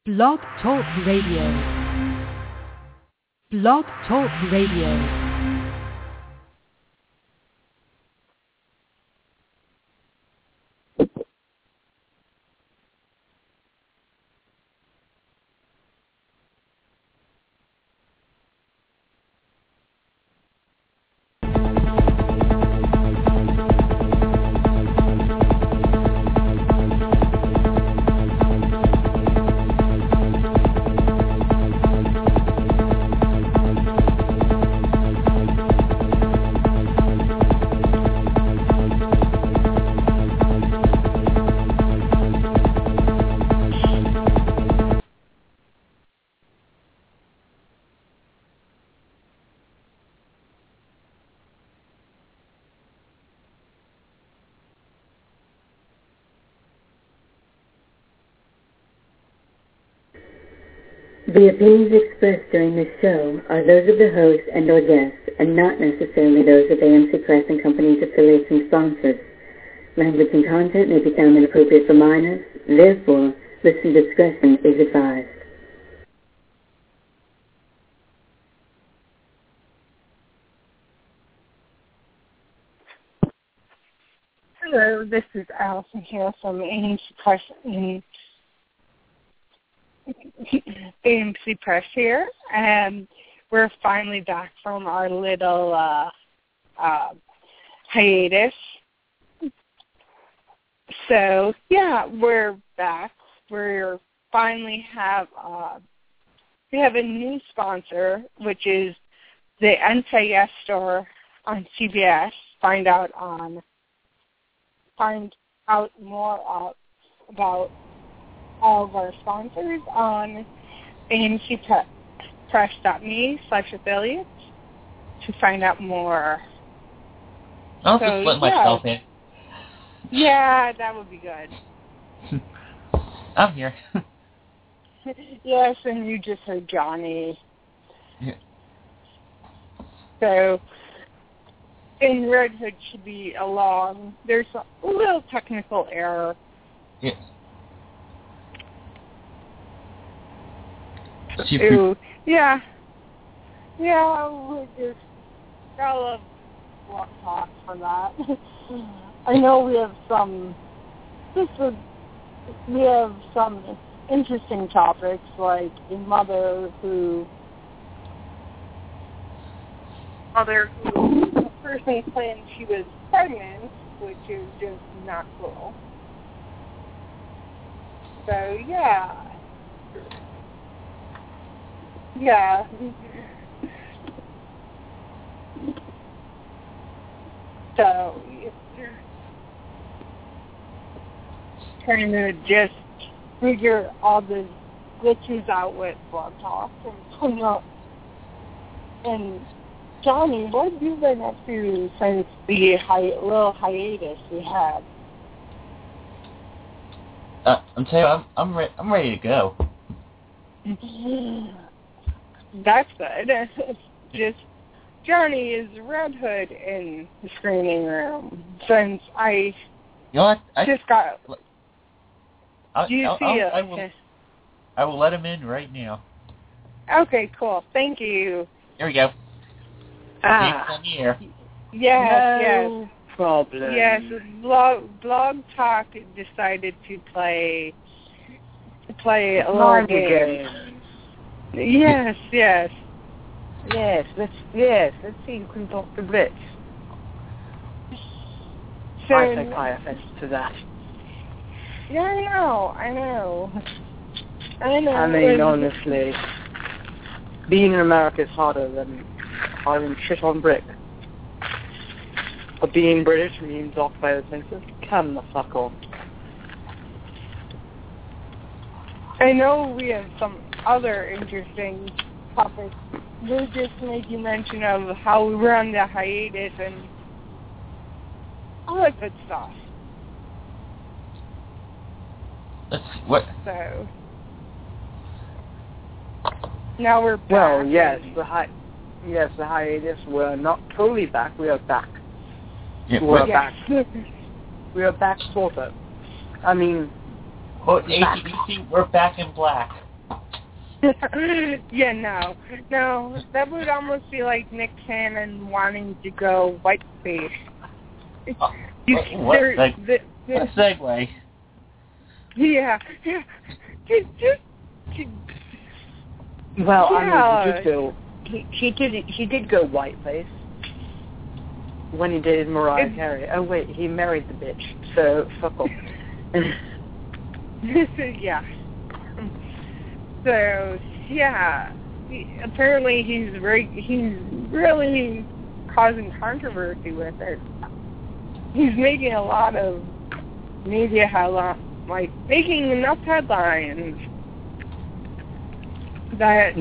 Blog Talk Radio. Blog Talk Radio. The opinions expressed during this show are those of the host and or guests, and not necessarily those of AMC Press and Company's affiliates and sponsors. Language and content may be found inappropriate for minors. Therefore, listener discretion is advised. Hello, this is Allison here from AMC Press AMC Press here, and we're finally back from our little hiatus. So yeah, we're back. We're finally we have a new sponsor, which is the NCIS store on CBS. Find out more about all of our sponsors on amcpress.me/affiliates to find out more. I'll just let myself in. Yeah, that would be good. I'm here. Yes, and you just heard Johnny. Yeah. So, and Red Hood should be along. There's a little technical error. Yeah. Ooh, yeah, we just gotta love Blog Talk for that. I know we have some interesting topics, like a mother who personally claimed she was pregnant, which is just not cool. So yeah. Yeah. So, trying to just figure all the glitches out with Blog Talk and Johnny, what have you been up to since the little hiatus we had? I'm telling you, I'm ready to go. That's good. Just Johnny is Red Hood in the screening room since I just got. Do you see it? I will let him in right now. Okay, cool. Thank you. Here we go. Here. Yes, no problem. Yes, Blog Talk decided to play a little game. Yes. Yes, let's see who can talk to Blitz. So, I take high offense to that. Yeah, I know. I mean, honestly, being in America is harder than shit on brick. But being British means off by the senses. Come the fuck on. I know we have some other interesting topics. We'll just make you mention of how we were on the hiatus and all that good stuff. What? So now we're back. Well, yes, the hiatus. We're not totally back. We are back. Yeah, we're back. We are back, sort of. I mean, ACDC, we're back in black. Yeah, no, that would almost be like Nick Cannon wanting to go whiteface. What segue? Yeah. Well, yeah. I mean, he did go whiteface when he dated Mariah Carey. Oh wait, he married the bitch, so fuck off. Yeah. So yeah, apparently he's really causing controversy with it. He's making a lot of media making enough headlines that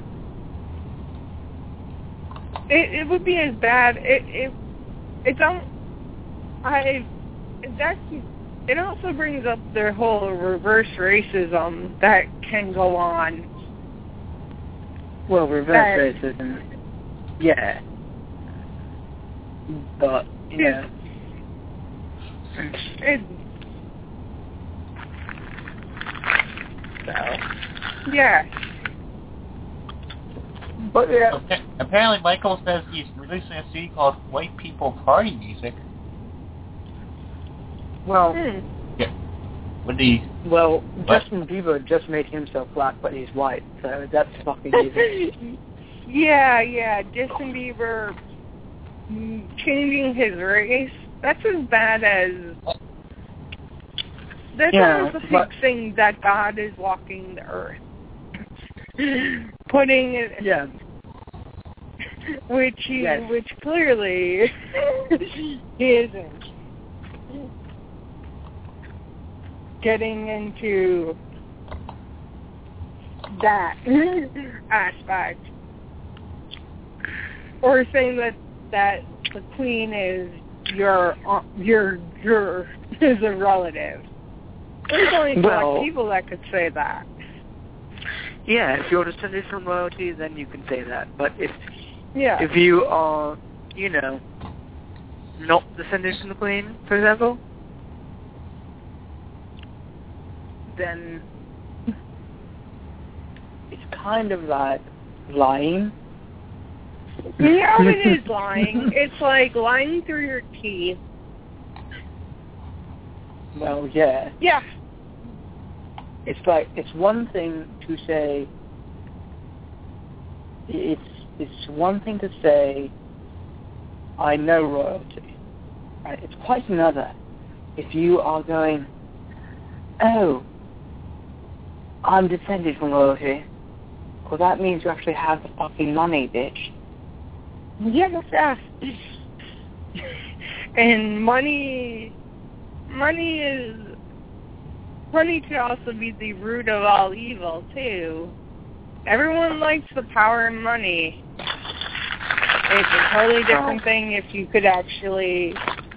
it would be as bad. It also brings up their whole reverse racism that can go on. Well, reverse racism, yeah. But, you know. Yeah. But, yeah. Apparently Michael says he's releasing a CD called White People Party Music. Well, yeah. What? Justin Bieber just made himself black, but he's white, so that's fucking easy. Yeah, Justin Bieber changing his race, that's as bad as... That's almost a big thing that God is walking the earth. Putting it... Yeah. Which clearly he isn't. Getting into that aspect. Or saying that the queen is your is a relative. There's only black people that could say that. Yeah, if you're descended from royalty, then you can say that. But if you are, not descended from the queen, for example, then it's kind of like lying. Yeah, it is lying. It's like lying through your teeth. Well, yeah. Yeah. It's one thing to say. It's one thing to say, I know royalty. Right? It's quite another if you are going, oh, I'm descended from royalty. Well, that means you actually have the fucking money, bitch. Yeah. And money could also be the root of all evil, too. Everyone likes the power and money. It's a totally different thing if you could actually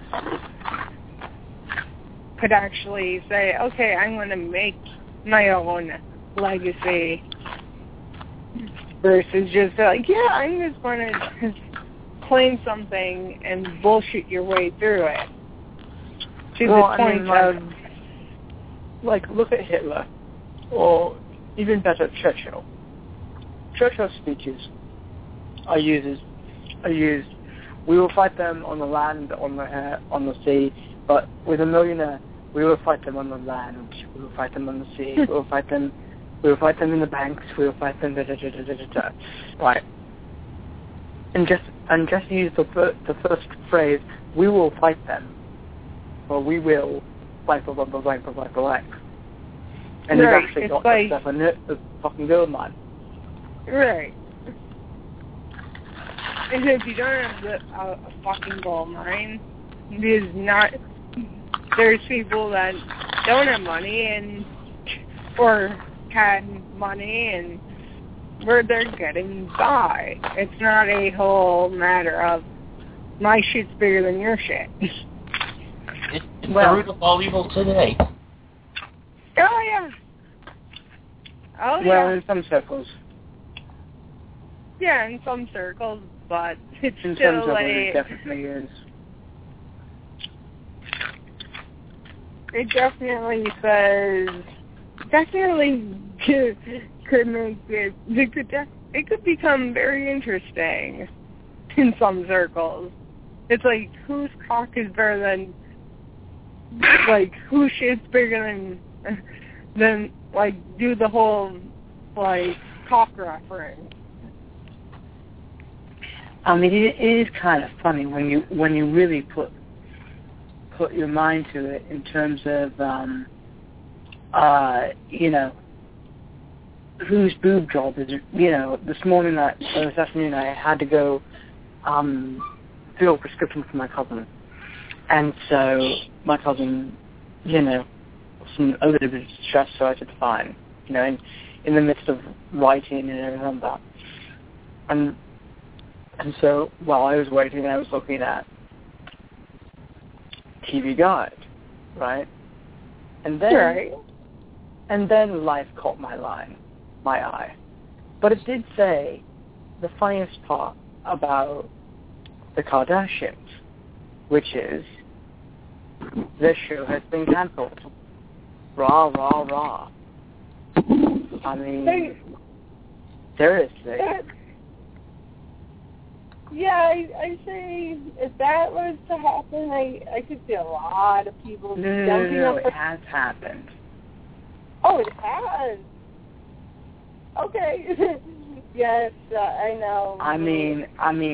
say, okay, I'm going to make my own legacy, versus just like, yeah, I'm just going to claim something and bullshit your way through it. To the point of... Like, look at Hitler, or even better, Churchill. Churchill's speeches are used, we will fight them on the land, on the sea, but with a millionaire, we will fight them on the land, we will fight them on the sea, we will fight them in the banks, we will fight them, right. And just use the first phrase, we will fight them, or we will blank. And you've actually got yourself a fucking gold mine. Right. And if you don't have a fucking gold mine, there's people that don't have money or had money and where they're getting by. It's not a whole matter of my shit's bigger than your shit. It's the root of all evil today. Oh, yeah. Well, in some circles. Yeah, in some circles, but it's in still some circles, like... it definitely is. It definitely could make it could become very interesting in some circles. It's like, whose cock is better than, like, whose shit's bigger than like, do the whole, like, cock reference. I mean, it is kind of funny when you really put your mind to it in terms of, whose boob job is it? This afternoon I had to go fill a prescription for my cousin. And so my cousin, was in a little bit of stress, so I said, fine, in the midst of writing and everything like that. And so while I was waiting, I was looking at TV Guide, right? And then life caught my eye. But it did say the funniest part about the Kardashians, which is this show has been cancelled. Rah, rah, rah. I mean, seriously. Yeah, I say if that was to happen, I could see a lot of people jumping up. No, it has happened. Oh, it has. Okay. Yes, I know. I mean,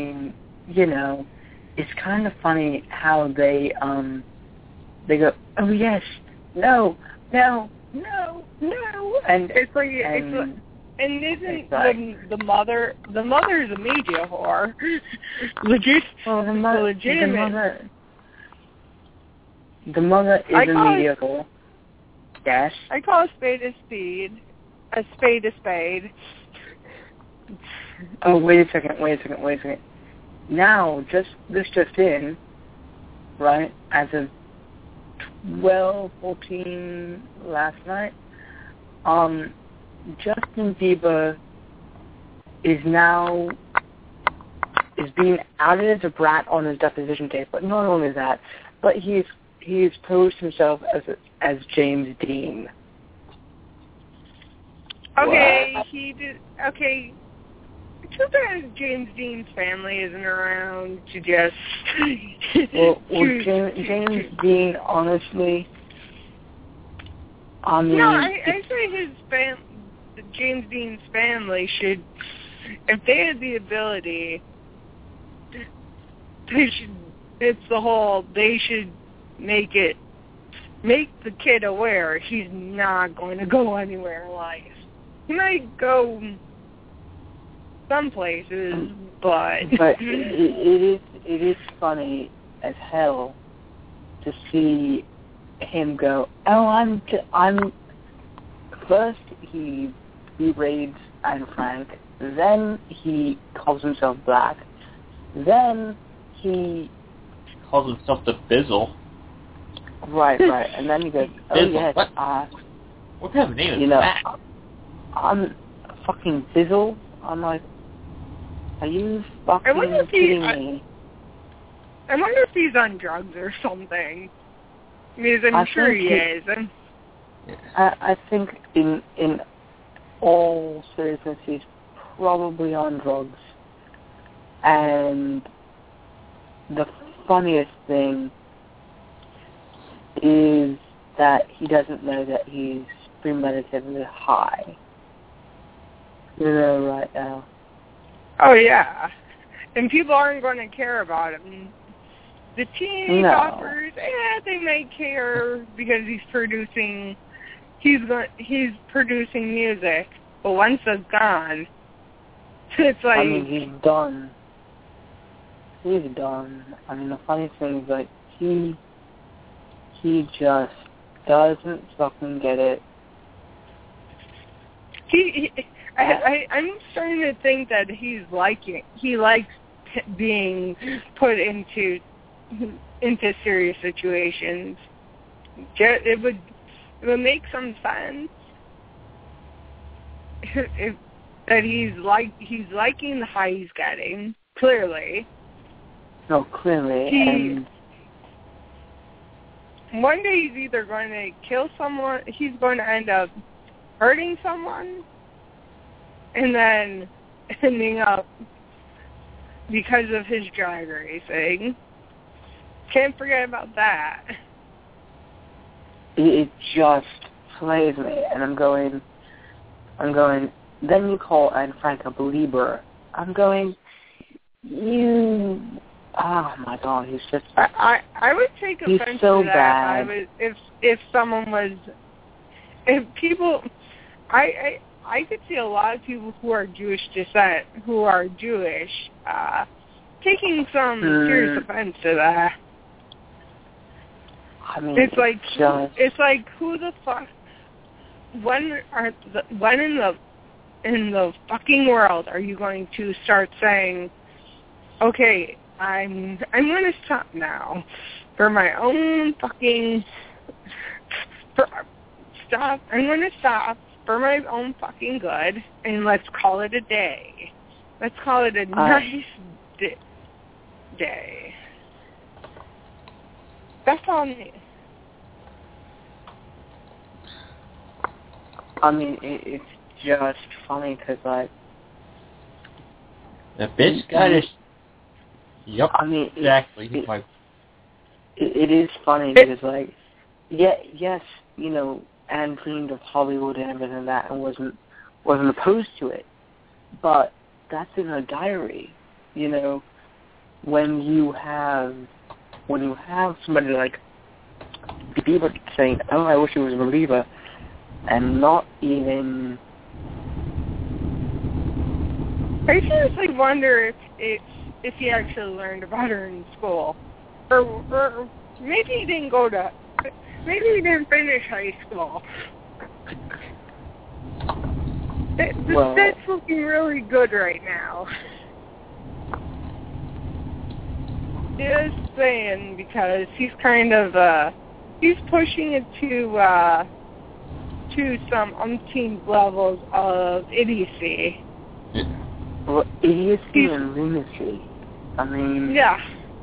it's kind of funny how they go, oh yes, no, and it's like. And isn't the mother is a media whore? Legitimate. The mother is a media whore. Yes. I call a spade a spade a spade. Oh, wait a second. Now, this just in, right, as of 12:14 last night, Justin Bieber is being outed as a brat on his deposition tape. But not only that, but he's posed himself as James Dean. Okay, what? he did. Okay, too bad James Dean's family isn't around to just. James Dean, honestly. I mean, no, I say James Dean's family should, if they had the ability, they should make the kid aware he's not going to go anywhere in life. He might go some places, but it is funny as hell to see him go, oh, I'm first he raids Anne Frank, then he calls himself black, then he calls himself the Bizzle. Right, and then he goes, oh Bizzle. yes, what kind of name is that? I'm fucking Bizzle. I'm like, are you fucking kidding me? I wonder if he's on drugs or something. Because I'm sure he is. I think in all seriousness, he's probably on drugs. And the funniest thing is that he doesn't know that he's premeditatively high. Right now. Oh, yeah. And people aren't going to care about him. The teen toppers, they may care because he's producing music. But once it's gone, it's like... I mean, he's done. I mean, the funny thing is, like, he just doesn't fucking get it. I'm starting to think that he likes being put into serious situations. It would make some sense that he's liking the high he's getting. Clearly. No, clearly. One day he's either going to kill someone. He's going to end up hurting someone and then ending up because of his drag racing. Can't forget about that. It just plays me, and I'm going, then you call Anne Frank a believer. I'm going, oh my God, he's just... I would take offense so to that bad. if someone was... If people... I could see a lot of people who are Jewish descent, who are Jewish, taking some serious offense to that. I mean, it's like who the fuck? When in the fucking world are you going to start saying, okay, I'm going to stop now for my own fucking I'm going to stop for my own fucking good, and let's call it a day. Let's call it a nice day. That's all me. I mean, it's just funny because, like... The bitch got his... Yep, I mean, exactly. It is funny because, like, yes, you know, Anne dreamed of Hollywood and everything like that and wasn't opposed to it. But that's in her diary, you know. When you have somebody like Bieber saying, "Oh, I wish he was a believer," and not even. I seriously wonder if he actually learned about her in school, or maybe he didn't maybe he didn't finish high school. That's looking really good right now. Just saying, because he's kind of he's pushing it to some umpteen levels of idiocy. Well, idiocy and lunacy. I mean, yeah.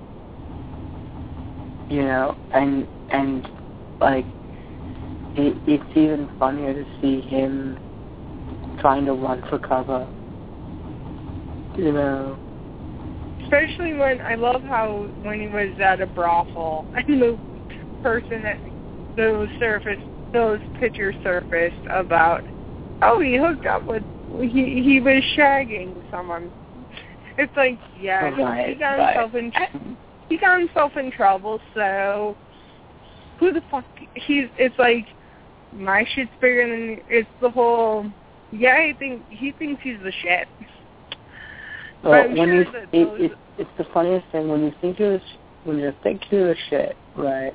You know, and like it's even funnier to see him trying to run for cover. You know. Especially when, I love how when he was at a brothel and the person that those pictures surfaced about, oh, he hooked up with, he was shagging someone. It's like, yeah, he got himself in trouble, so who the fuck, it's like, my shit's bigger than, it's the whole, yeah, he thinks he's the shit. Well, it's the funniest thing when you think you're the shit, right?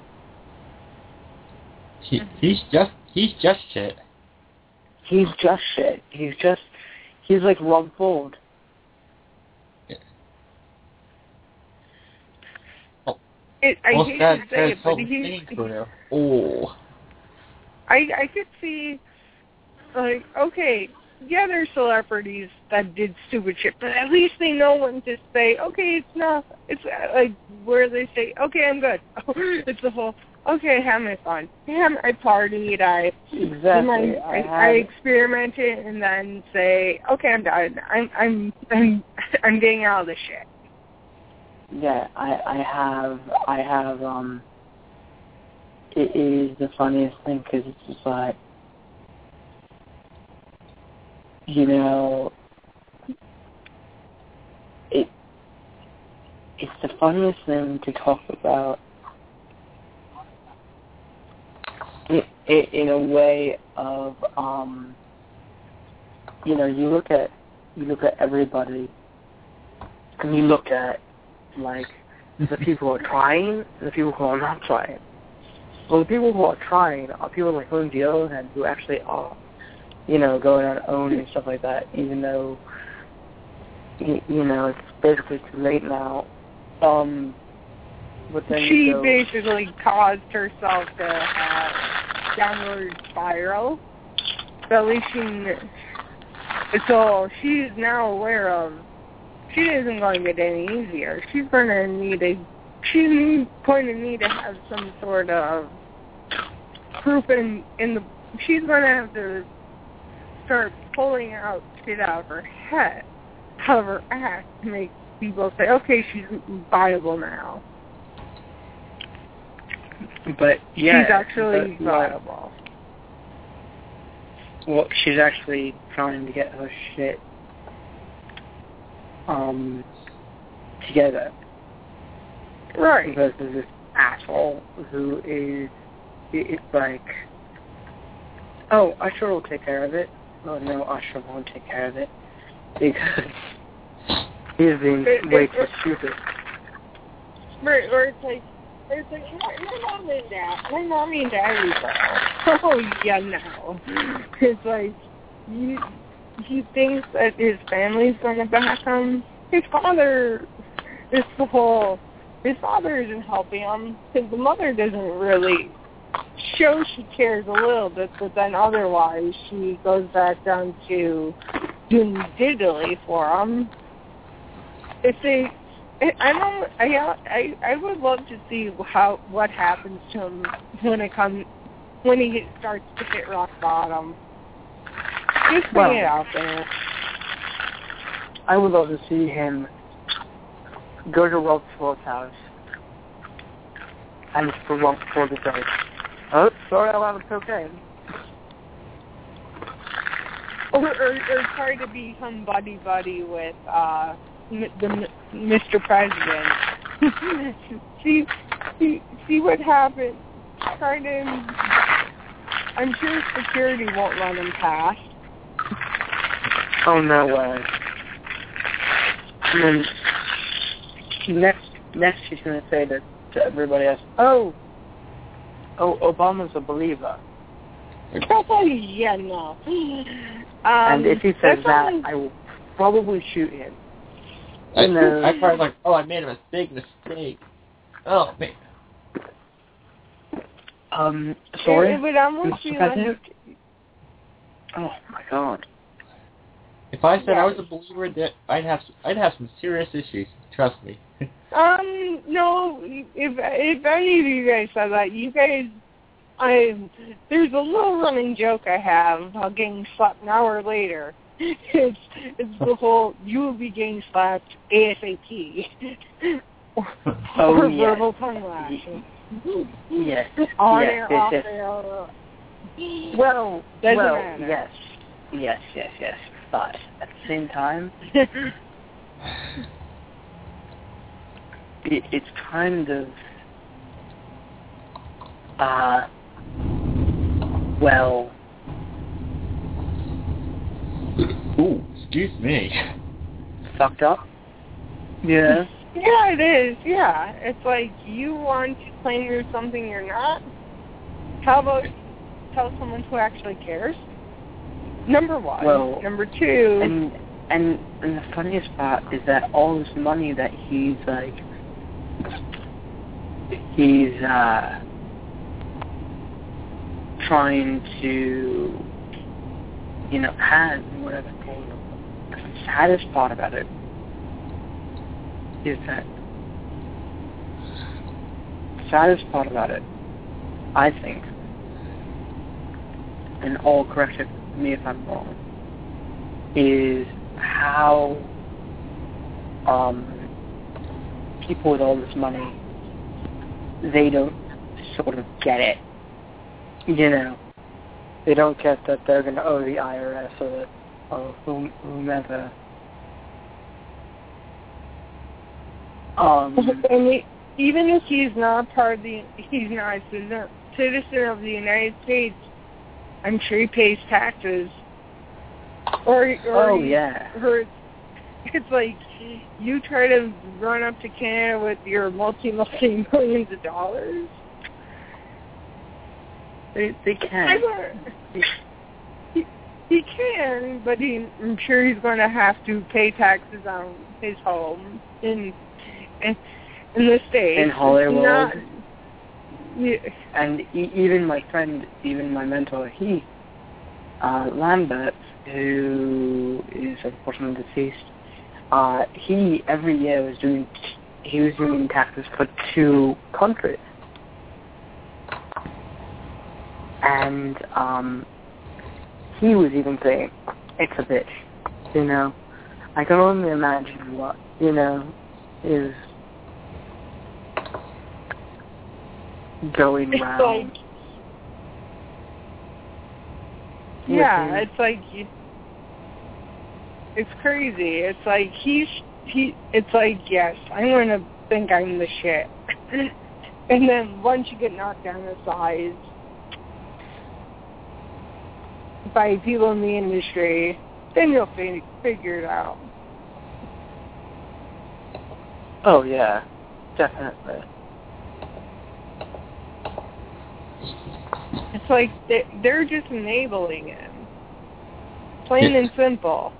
He's just shit. He's just shit. He's like Rob Ford. Yeah. I hate to say it, but I could see, like, okay, yeah, there's celebrities that did stupid shit, but at least they know when to say, okay, it's not, it's like where they say, okay, I'm good. It's the whole, okay, I had my fun. I partied, I experimented, and then say, okay, I'm done. I'm getting out of this shit. Yeah, I have, it is the funniest thing because it's just like, you know, it's the funniest thing to talk about in a way of, you know, you look at everybody, and you look at, like, the people who are trying and the people who are not trying. Well, the people who are trying are people like Lindsay Lohan who actually are, you know, going on OWN and stuff like that, even though, you know, it's basically too late now. But then she basically caused herself to have downward spiral. So at least so she's now aware of, she isn't going to get any easier. She's going to need to have some sort of proof in the, she's going to have to start pulling out shit out of her head, out of her ass, to make people say, okay, she's viable now. But yeah, she's actually viable. Well, she's actually trying to get her shit together. Right. Versus this asshole who is, it's like, oh, Usher will take care of it. Oh, no, Usher won't take care of it. Because he's being way too stupid. Right, or it's like, my mom and dad is like, oh, yeah, no. It's like, he thinks that his family's going to back him. His father isn't helping him, because the mother doesn't really show she cares a little bit, but then otherwise she goes back down to doing diddly for him. I would love to see what happens to him when he starts to hit rock bottom. Just putting it out there. I would love to see him go to Rosefeld's house and for the day. Oh, sorry, I want cocaine. Or try to become buddy with Mr. President. see what happens. I'm sure security won't let him pass. Oh, no way. And then next she's going to say to everybody else, oh, Obama's a believer. Yeah, no. And if he says that, I will probably shoot him. I probably like, oh, I made a big mistake. Oh, man. Sorry? It would almost be like... Oh, my God. If I said I was a believer, I'd have some serious issues. Trust me. No. If any of you guys said that, you guys, there's a little running joke I have about getting slapped an hour later. It's the whole you will be getting slapped ASAP. or verbal tongue lashing. Yes. On yes, air, yes, off yes. air. Well, matter. yes. But at the same time, it's kind of, Ooh, excuse me. Fucked up? Yeah. Yeah, it is, yeah. It's like, you want to claim you're something you're not? How about tell someone who actually cares? Number one. Well, number two. And the funniest part is that all this money that he's trying to, have whatever it's called. The saddest part about it is that I think, and all correct me if I'm wrong, is how people with all this money, they don't sort of get it. They don't get that they're going to owe the IRS or whomever. And even if he's not he's not a citizen of the United States, I'm sure he pays taxes. Or it's like you try to run up to Canada with your multi-millions of dollars. They can. He can, but I'm sure he's going to have to pay taxes on his home in the States. In Hollywood. Yeah. And even my friend, even my mentor, Lambert, who is unfortunately deceased, he every year was doing taxes for 2 countries. And he was even saying, it's a bitch, you know. I can only imagine what, you know, is going around. Yeah, it's like, it's crazy. It's like, it's like, yes, I'm going to think I'm the shit. And then once you get knocked down to size by people in the industry, then you'll figure it out. Oh, yeah, definitely. It's like they're just enabling him. Plain and simple.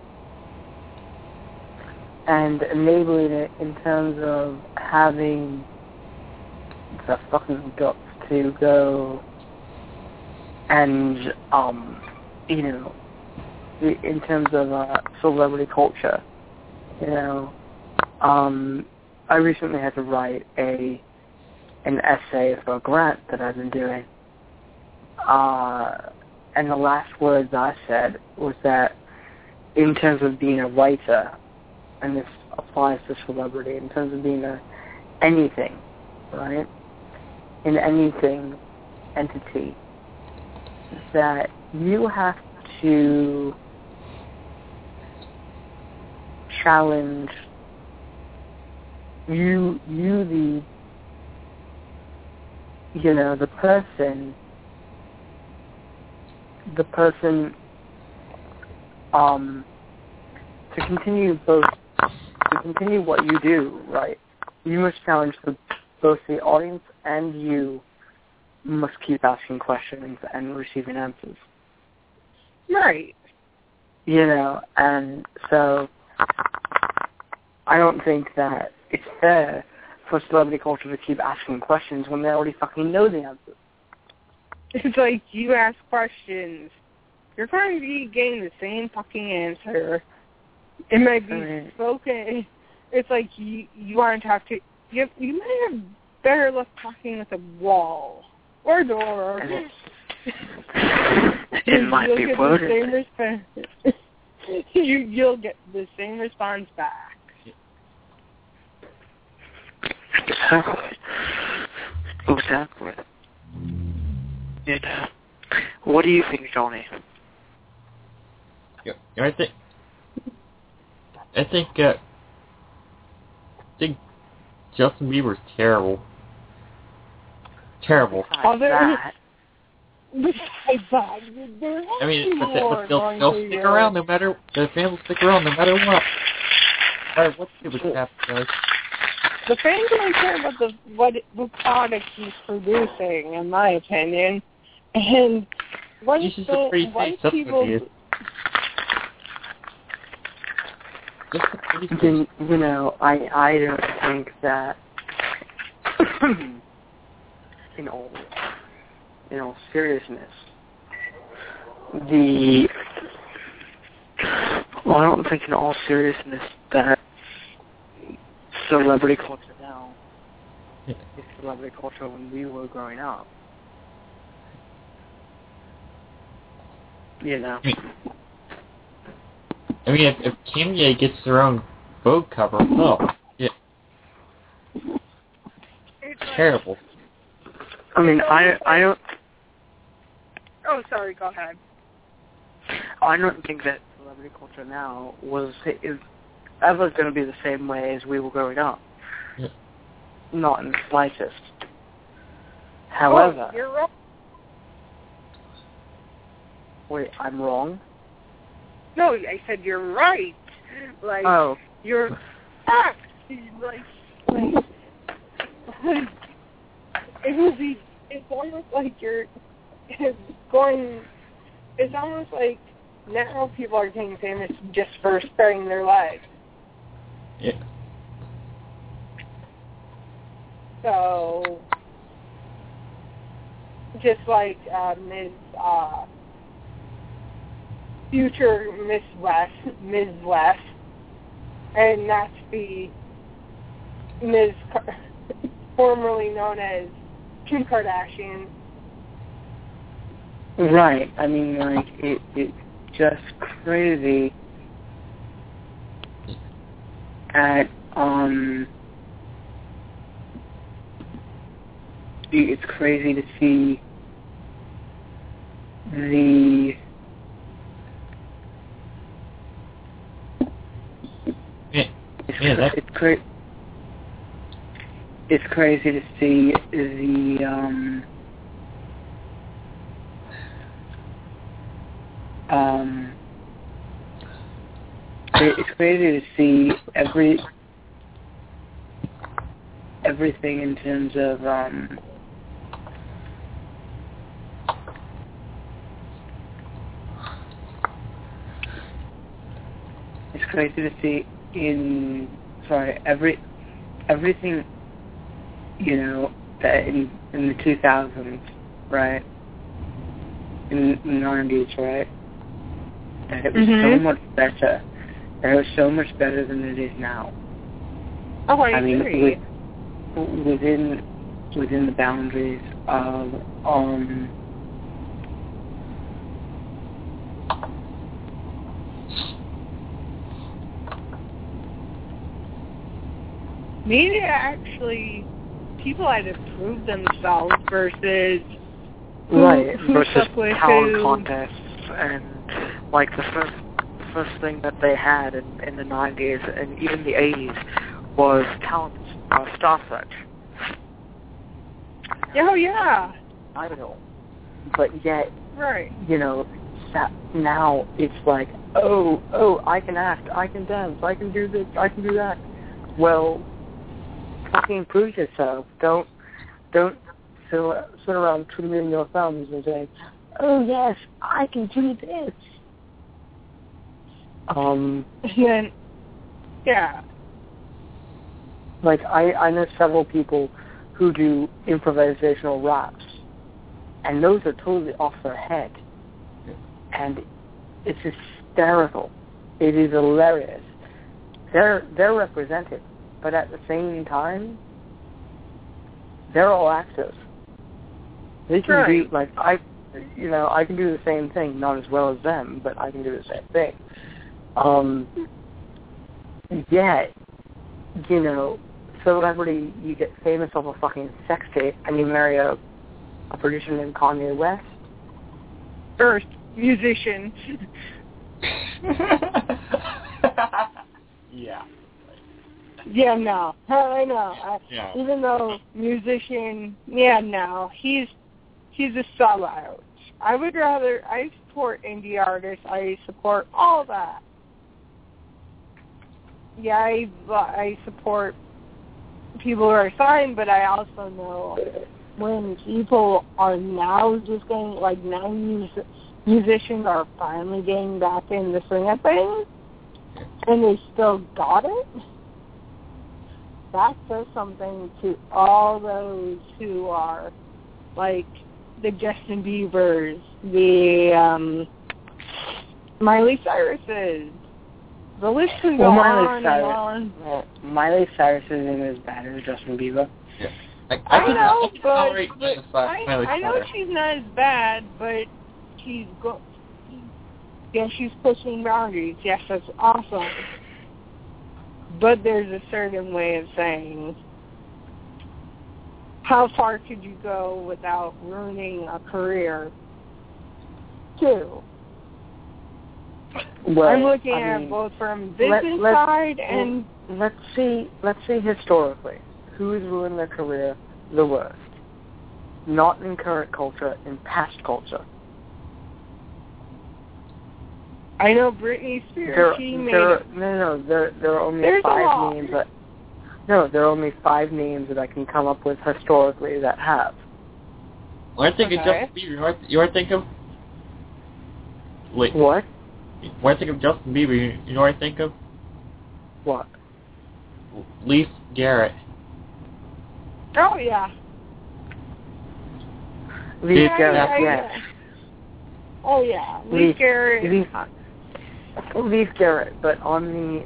And enabling it in terms of having the fucking guts to go and, you know, in terms of celebrity culture, you know, I recently had to write an essay for a grant that I've been doing. And the last words I said was that in terms of being a writer, and this applies to celebrity, in terms of being anything, right? In anything entity, that you have to challenge you the person to continue what you do, right? You must challenge both the audience and you must keep asking questions and receiving answers. Right. You know, and so I don't think that it's fair for celebrity culture to keep asking questions when they already fucking know the answers. It's like you ask questions, you're going to be getting the same fucking answer. It might be spoken. It's like you want to talk to. You might have better luck talking with a wall or a door. It might be worded. You'll get the same response back. Exactly. Yeah. What do you think, Johnny? I think Justin Bieber's terrible. Terrible. Besides that, I mean, but they'll stick around no matter. The fans will stick around no matter what. No matter what stupid crap does. The fans don't care about the product he's producing, in my opinion. And once people. You know, I don't think that in all seriousness, I don't think in all seriousness that celebrity culture now is celebrity culture when we were growing up. You know. I mean, if Kanye gets their own Vogue cover, it's terrible. I mean, I don't. Oh, sorry. Go ahead. I don't think that celebrity culture now is ever going to be the same way as we were growing up. Yeah. Not in the slightest. However, you're wrong. Wait, I'm wrong? No, I said you're right. Like, you're like it will be. It's almost like it's almost like now people are getting famous just for sparing their lives. Yeah. So, just like Ms. Future Ms. West, and not to be formerly known as Kim Kardashian. Right. I mean, like, it's just crazy it's crazy to see it's crazy to see it's crazy to see everything in terms of it's crazy to see everything, you know, that in the 2000s, right? In the 90s, right? That it was so much better. That it was so much better than it is now. Oh, I agree. Within the boundaries of media, actually, people had to prove themselves versus versus talent contests, and like the first thing that they had in the 90s and even the 80s was talent Star Search. Oh yeah. Idol. But yet, right. You know, now it's like, oh, I can act, I can dance, I can do this, I can do that. Well, fucking prove yourself. Don't sit around twiddling your thumbs and say, oh yes, I can do this. Yeah. Like, I know several people who do improvisational raps, and those are totally off their head. And it's hysterical. It is hilarious. They're represented, but at the same time, they're all actors. They can do, like, I can do the same thing, not as well as them, but I can do the same thing. Yet, you know, celebrity, you get famous off a fucking sex tape, and you marry a producer named Kanye West. First, musician. Yeah. Yeah, no. I know. Yeah. Even though musician, no. He's a sellout. I support indie artists. I support all that. Yeah, I support people who are signed, but I also know when people are now just getting, like, now musicians are finally getting back in the swing of things, and they still got it, that says something to all those who are, like, the Justin Biebers, the Miley Cyruses. The list can go on and on. Well, Miley Cyrus isn't as bad as Justin Bieber. Yeah. I know, but I know she's not as bad, but she's pushing boundaries. Yes, that's awesome. But there's a certain way of saying, how far could you go without ruining a career, too? Well, I'm looking at both from business side and... Let's see historically, who has ruined their career the worst? Not in current culture, in past culture. I know Britney Spears, there are only five names that... No, there are only 5 names that I can come up with historically that have. When I think of Justin Bieber, you want to think of... Wait. What? When I think of Justin Bieber, you know what I think of? What? Leif Garrett. Oh, yeah. Leif Garrett, yes. Oh, yeah. Leif Garrett. Leif Garrett, but on the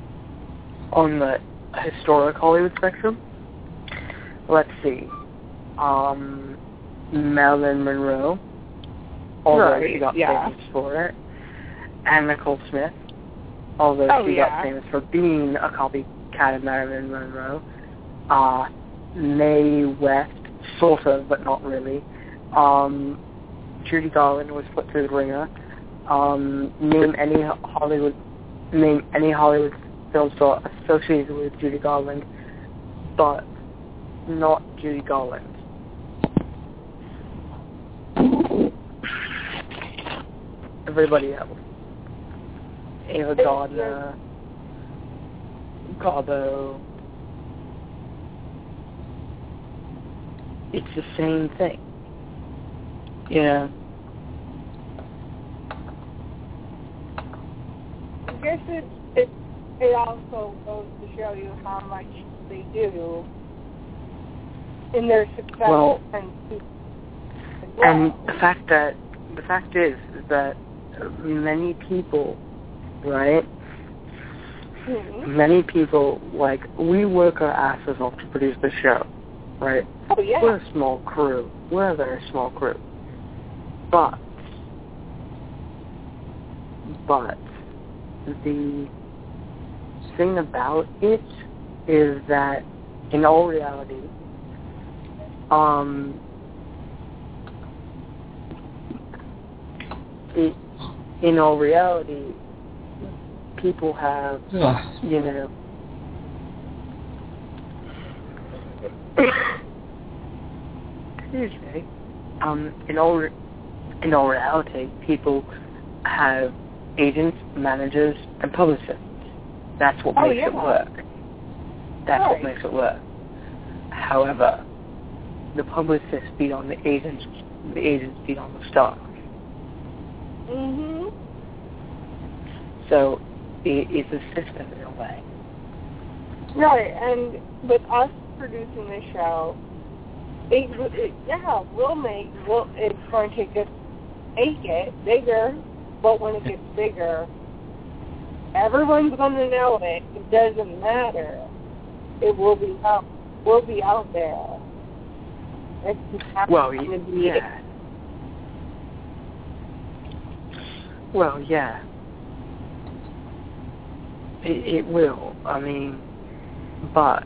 on the historic Hollywood spectrum, let's see. Marilyn Monroe, although she got yeah. famous for it. Anna Nicole Smith, although she got famous for being a copycat of Marilyn Monroe. Mae West, sort of, but not really. Judy Garland was put through the ringer. Name any Hollywood film star associated with Judy Garland, but not Judy Garland. Everybody else. Ava Gardner, Garbo. It's the same thing. Yeah. I guess it also goes to show you how much they do in their success and the fact is that many people, right? Mm-hmm. Many people, like, we work our asses off to produce the show, right? Oh, yeah. We're a small crew. We're a very small crew. But the thing about it is that in all reality, people have, you know, excuse me, in all reality, people have agents, managers, and publicists. That's what makes it work. That's what makes it work. However, the publicists beat on the agents beat on the stars. Mhm. So it's a system in a way. Right, and with us producing the show, it's going to just make it bigger, but when it gets bigger, everyone's going to know it. It doesn't matter. It will be out. We'll be out there. It's well, yeah. Well, yeah. It will. I mean, but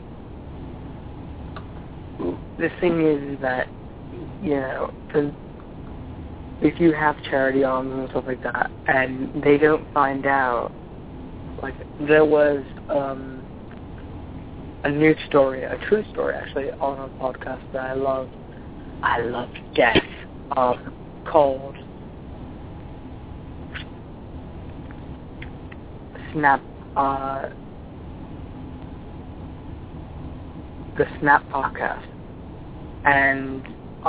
the thing is that, you know, if you have charity arms and stuff like that, and they don't find out, like, there was a news story, a true story actually, on a podcast that I loved to death, called the Snap Podcast, and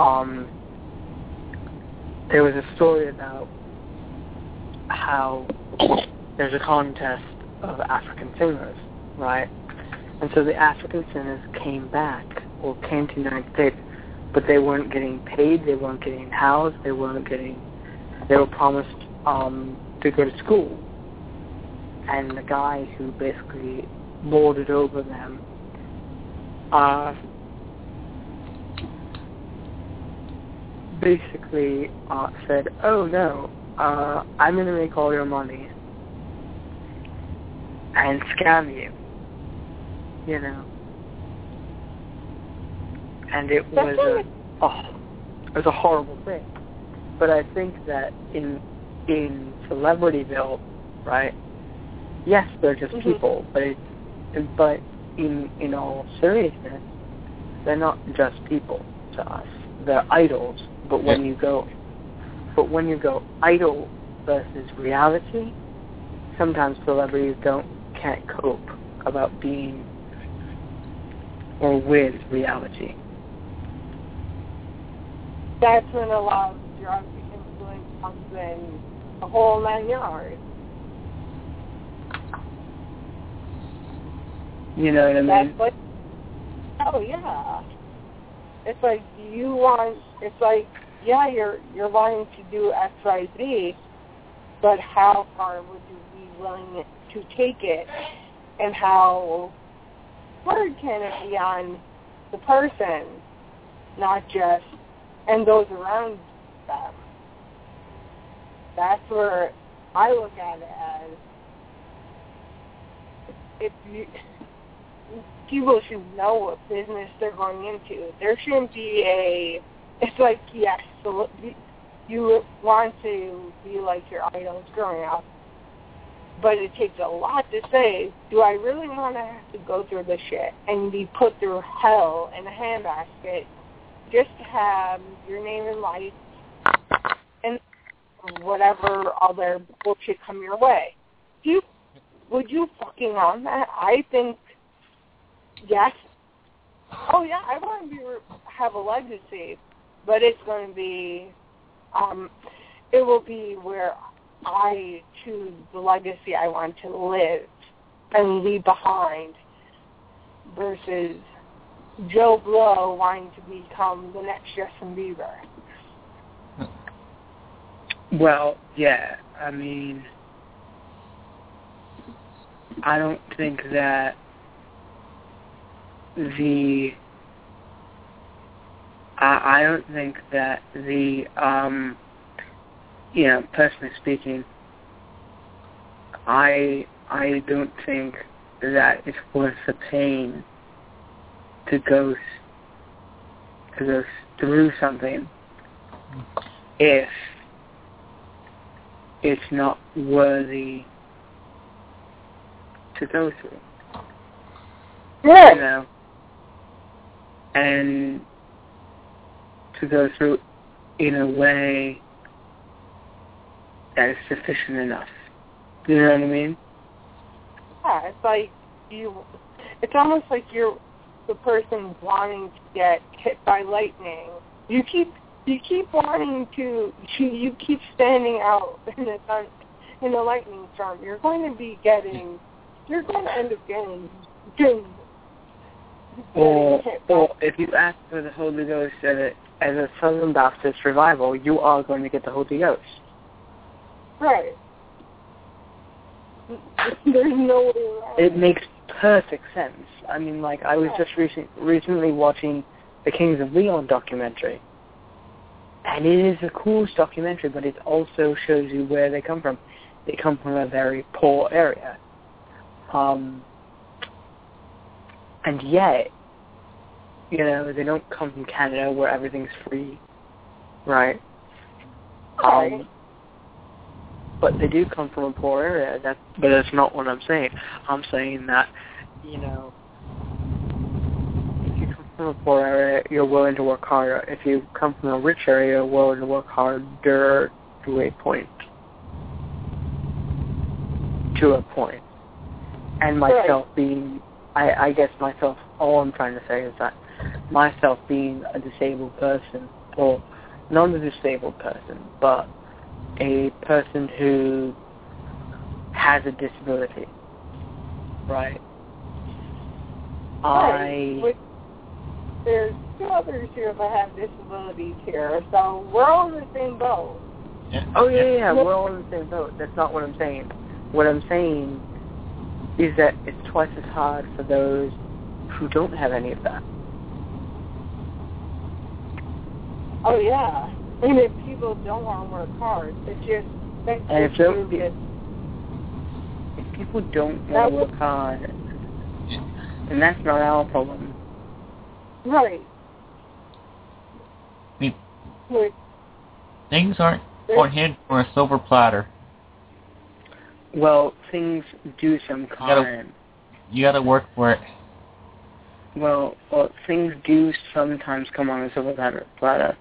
there was a story about how there's a contest of African singers, right? And so the African singers came to the United States, but they weren't getting paid, they weren't getting housed, they were promised to go to school. And the guy who basically lorded over them basically said, oh no, I'm going to make all your money and scam you, you know. And it was a horrible thing. But I think that in Celebrityville, right, yes, they're just people, but in all seriousness, they're not just people to us. They're idols. But when you go idol versus reality, sometimes celebrities can't cope about being or with reality. That's when a lot of drug influence comes in, the whole 9 yards. You know what I mean? Oh yeah. It's like you're wanting to do X, Y, Z, but how far would you be willing to take it, and how hard can it be on the person not just, and those around them. That's where I look at it as, if you, people should know what business they're going into. There shouldn't be it's like, yes, so you want to be like your idols growing up, but it takes a lot to say, do I really want to have to go through this shit and be put through hell in a handbasket just to have your name in lights and whatever other bullshit come your way? Would you fucking want that? I think, yes. Oh, yeah, I want to have a legacy, but it's going to be, it will be where I choose the legacy I want to live and leave behind versus Joe Blow wanting to become the next Justin Bieber. Well, yeah, I mean, I don't think that personally speaking, I don't think that it's worth the pain to go through something if it's not worthy to go through. Yeah. You know? And to go through in a way that is sufficient enough. You know what I mean? Yeah, it's like it's almost like you're the person wanting to get hit by lightning. You keep wanting to, you keep standing out in a lightning storm. You're going to end up getting or if you ask for the Holy Ghost as a Southern Baptist revival, you are going to get the Holy Ghost. Right. There's no way around it. Makes perfect sense. I mean, like, I was just recently watching the Kings of Leon documentary. And it is the coolest documentary, but it also shows you where they come from. They come from a very poor area. And yet, you know, they don't come from Canada where everything's free, right? But they do come from a poor area. But that's not what I'm saying. I'm saying that, you know, if you come from a poor area, you're willing to work harder. If you come from a rich area, you're willing to work harder to a point. And myself being, I guess myself, all I'm trying to say is that myself being a disabled person, or not a disabled person, but a person who has a disability, right? There's two others here that have disabilities here, so we're all in the same boat. Yeah. Oh, yeah, we're all in the same boat. That's not what I'm saying. What I'm saying is that it's twice as hard for those who don't have any of that. Oh, yeah. I mean, if people don't want to work hard, if people don't want to work hard, then that's not our problem. Right. I mean, things aren't handed for a silver platter. Well, things do sometimes. You gotta work for it. Well, things do sometimes come on a silver platter.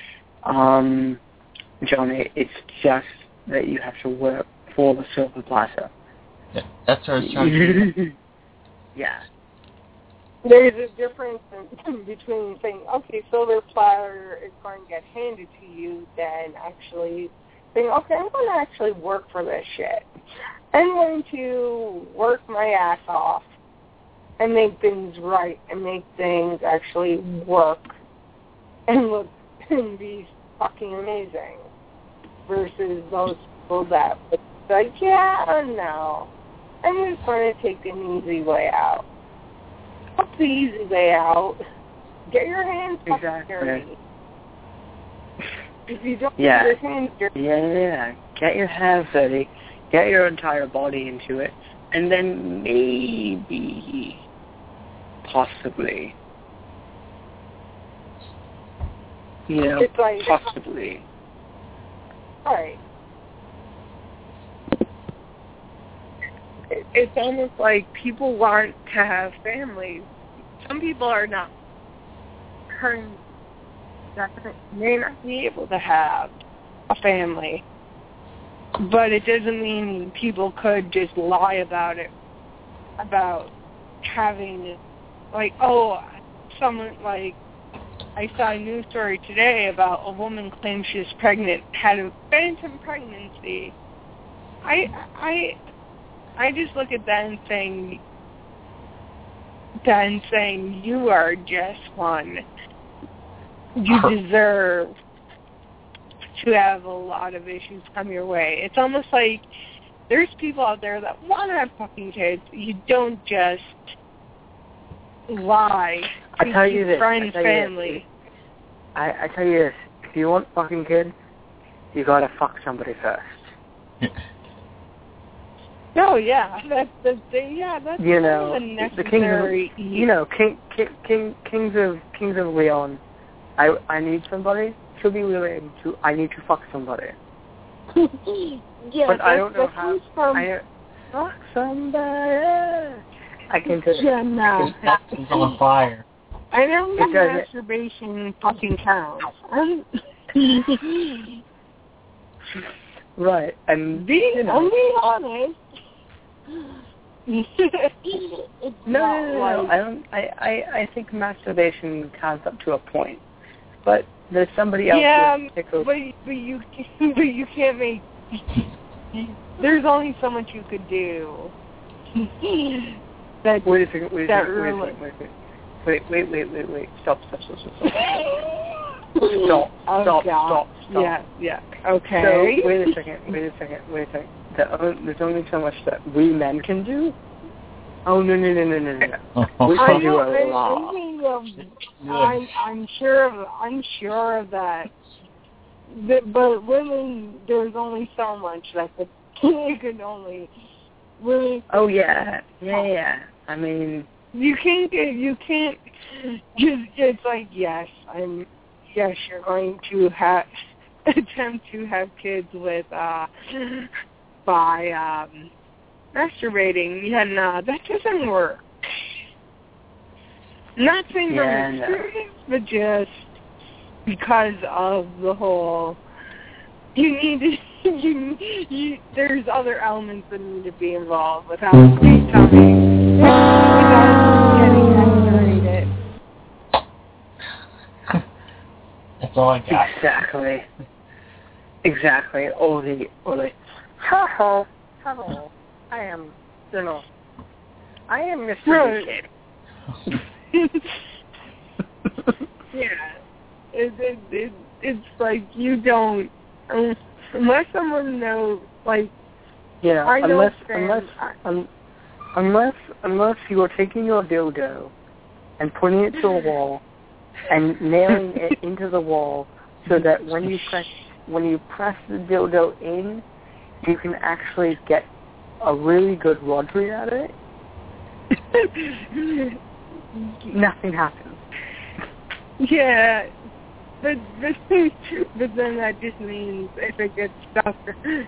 Johnny, it's just that you have to work for the silver platter. Yeah, that's what I was trying to do. Yeah. There's a difference between saying, okay, silver platter is going to get handed to you, than actually saying, okay, I'm going to actually work for this shit. I'm going to work my ass off and make things right and make things actually work and look and be fucking amazing versus those people that would say, yeah, no, I'm just going to take an easy way out. What's the easy way out? Get your hands Exactly. dirty. If you don't Yeah. get your hands dirty. Yeah. Get your hands dirty. Get your entire body into it. And then maybe, possibly, It's like, possibly. right. It's almost like people want to have families. Some people are not, may not be able to have a family. But it doesn't mean people could just lie about it, about having, like, someone, like, I saw a news story today about a woman claimed she was pregnant, had a phantom pregnancy. I just look at that and saying, you are just one. You deserve to have a lot of issues come your way. It's almost like there's people out there that want to have fucking kids. You don't just lie to your friends' family. I tell you this, if you want fucking kids, you gotta fuck somebody first. No, yeah, that's the necessary. Kings of Leon. I need somebody to be willing to. I need to fuck somebody. Yeah, but I don't know how. Fuck somebody. I can do it. Jenna. He's on fire. I know masturbation fucking counts. Right, and I'm being honest. No. I think masturbation counts up to a point, but there's somebody else. Yeah, but you can't make. There's only so much you could do. Wait a second. Wait. Stop. Stop. Yeah. Okay. So, wait a second. There's only so much that we men can do. Oh, no. We can do a lot. I'm sure of that. But women, there's only so much that you can only really. Oh yeah. I mean, you can't. It's like yes, you're going to attempt to have kids with by masturbating. Yeah, no, that doesn't work. Not saying from experience, but just because of the whole. You need to. There's other elements that need to be involved without becoming, without getting activated. That's all I got. Exactly. All the. Hello. I am Mr. Kid. Yeah. It's like you don't, unless someone knows, like, I know unless you are taking your dildo and putting it to a wall and nailing it into the wall so that when you press the dildo in, you can actually get a really good rotary at it. Nothing happens. Yeah, but then that just means if it gets stuck,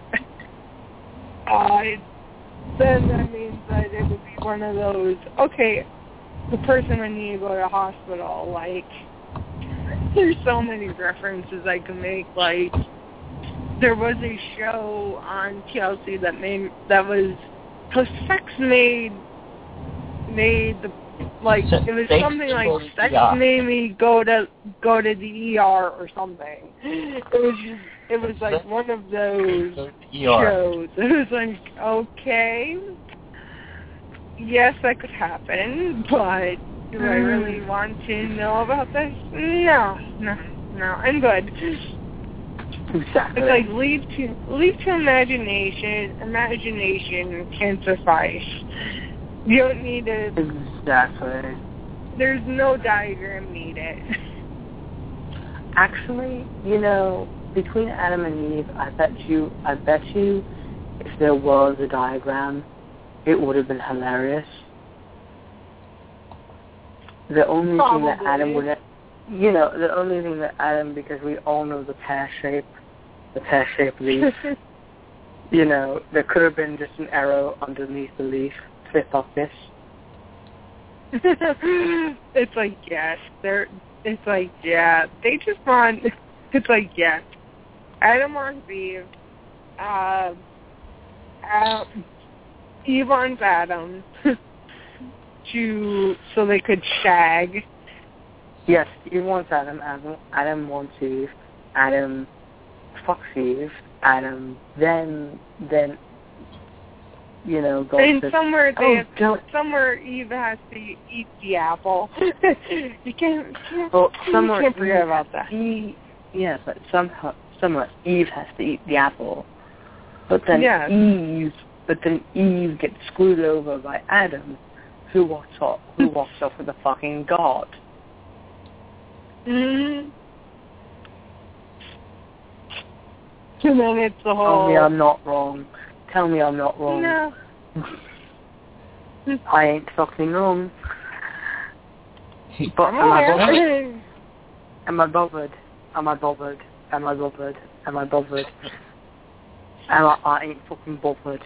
then that means that it would be one of those. Okay, the person would need to go to the hospital. Like, there's so many references I can make. Like, there was a show on TLC that was sex made the. Like, it was something like sex made me go to the ER or something. It was like one of those shows. It was like, okay, yes, that could happen, but do I really want to know about this? No, I'm good. Exactly. It's like leave to imagination. Imagination can suffice. You don't need to. Exactly. There's no diagram needed. Actually, between Adam and Eve, I bet you, if there was a diagram, it would have been hilarious. The only thing that Adam would have, the only thing that Adam, because we all know the pear-shaped leaf, there could have been just an arrow underneath the leaf, flip off this. It's like, yes, it's like, yeah, they just want, it's like, yes, Adam wants Eve, Eve wants Adam, so they could shag. Yes, Eve wants Adam, Adam wants Eve, Adam fucks Eve, Adam then goes and to... somewhere Eve has to eat the apple. you can't forget about that. But somewhere Eve has to eat the apple. But then Eve gets screwed over by Adam, who walks off with a fucking god. Mm-hmm. And then it's the whole... Tell me I'm not wrong. No. I ain't fucking wrong. But am I bothered? I ain't fucking bothered.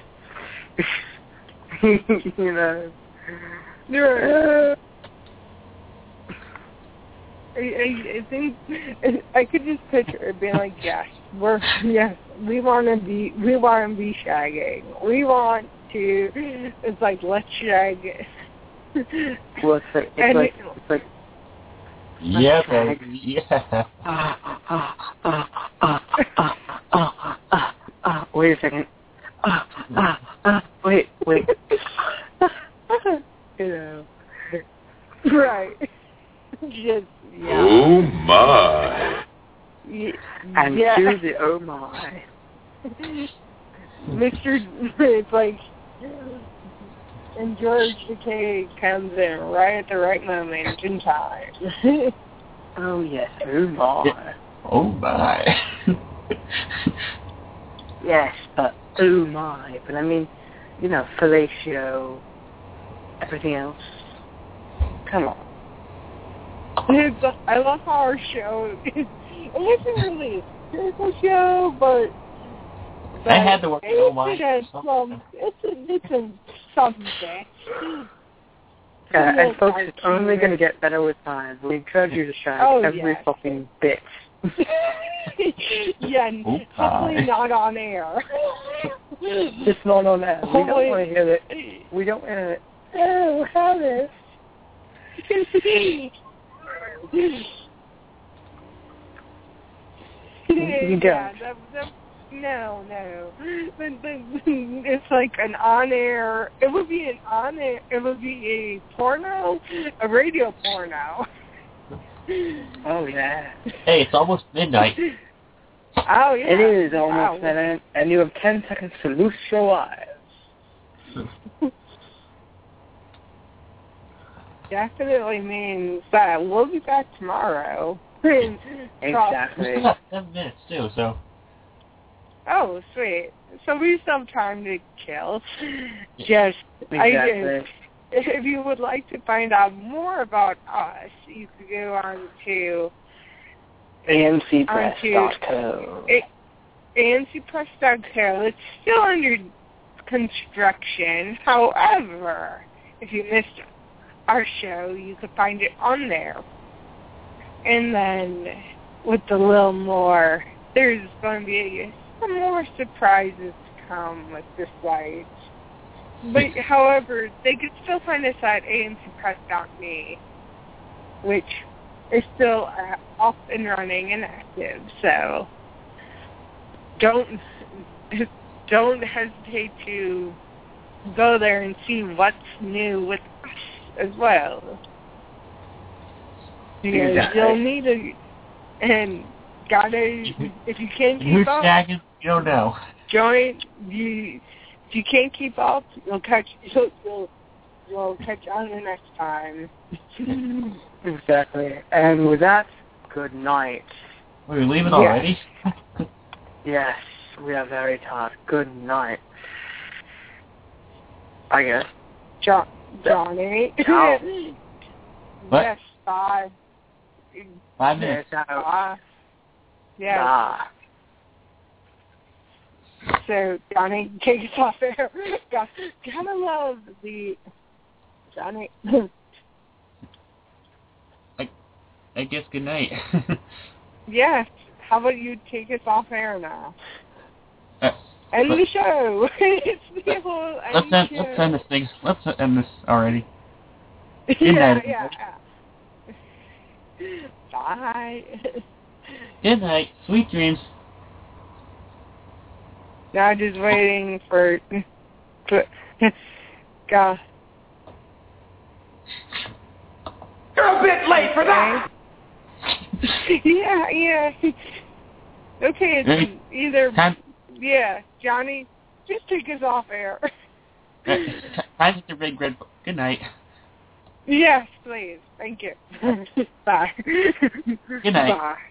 I think I could just picture it being like, yes, we want to be shagging. We want to. It's like, let's shag. Well, it's like. Yeah, baby. Yeah. Wait a second. Wait. Right. Just. Yeah. Oh my. And to the oh my. It's like, and George Takei comes in right at the right moment in time. Oh yes, oh my. Oh my. Yes, but oh my. But I mean, fellatio, everything else. Come on. I love how our show is. It wasn't really a spiritual show, but I had to work so much. It's a subject. And folks, it's only going to get better with time. We encourage you to shag every fucking bit. Yeah, hopefully not on air. Just not on air. We don't want to hear that. We don't want to. Oh, how this? You don't. No. But it's like an on-air. It would be an on-air. It would be a porno, a radio porno. Oh yeah. Hey, it's almost midnight. Oh yeah. It is almost midnight, and you have 10 seconds to loose your eyes. Definitely means that we'll be back tomorrow. Exactly. We still got 7 minutes too, so. Oh, sweet. So we still have time to kill. Exactly. If you would like to find out more about us, you could go on to AMCpress.co. AMCpress.co. It's still under construction. However, if you missed our show, you could find it on there. And then with a little more, there's going to be some more surprises to come with this site. But, however, they could still find us at amcpress.me, which is still up and running and active. So don't hesitate to go there and see what's new with us as well. Because you'll need if you can't keep up, you don't know. Join. If you can't keep up, you'll we'll catch you on the next time. Exactly. And with that, good night. We're leaving already? Yes, we are very tired. Good night. I guess. Johnny. No. What? Yes, bye. 5 minutes. Bye. Yes. Bye. So, Johnny, take us off air. Gotta love the... Johnny. I guess good night. Yes. How about you take us off air now? End Let- the show. It's the whole Let's end this thing. Let's end this already. Good night. Yeah. Bye. Good night. Sweet dreams. Now just waiting for... God. You're a bit late for that! Yeah. Okay, it's either... Time Johnny, just take us off air. at the Big Red Book. Good night. Yes, please. Thank you. Bye. Good night. Bye.